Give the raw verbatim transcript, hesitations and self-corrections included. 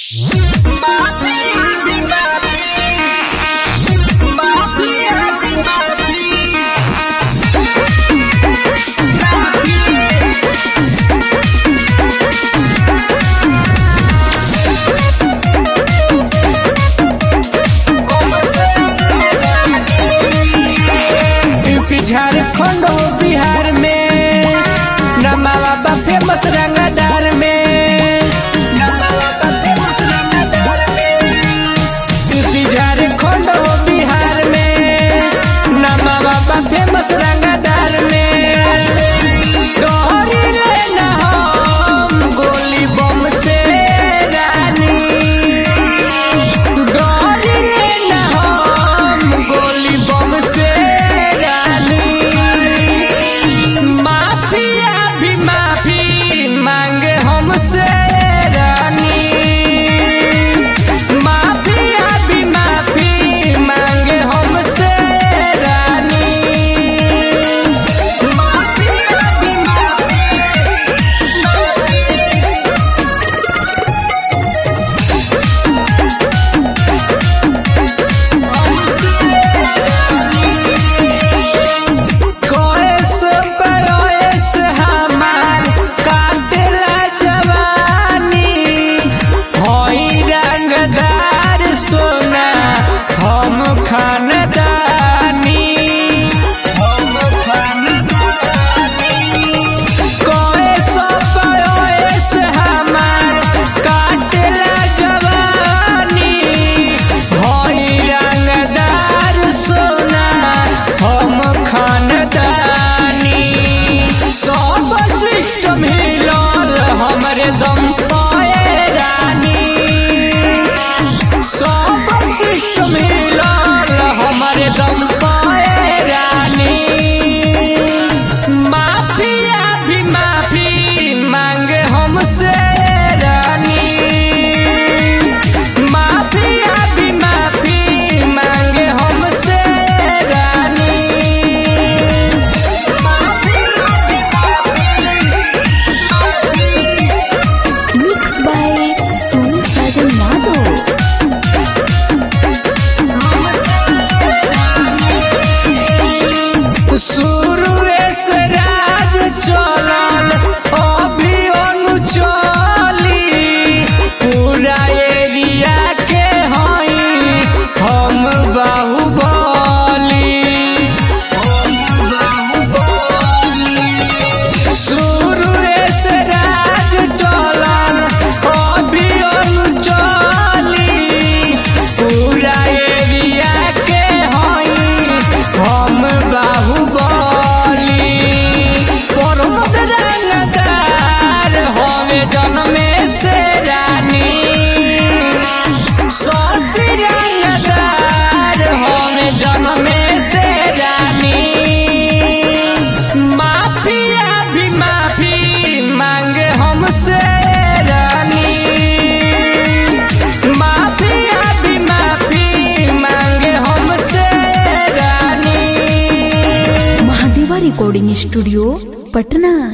झारखंड बिहार में नमावा बा फेमस रंगदार में झारखंड बिहार में नमावा बा फेमस रंगदार में डोरी लेना हम गोली बम से रानी डोरी लेना हम गोली बम से हमारे दम पाए रानी सब सिस्टम हिलाल हमारे दम पाए रानी माफिया भी माफी मांगे हमसे रानी माफिया भी माफी मांगे हमसे रानी जन्मे से रानी सौसी रंगदार हमें जन्मे से रानी माफिया भी माफी मांगे हमसे रानी माफिया भी माफी मांगे हमसे रानी। महादेवा रिकॉर्डिंग स्टूडियो पटना।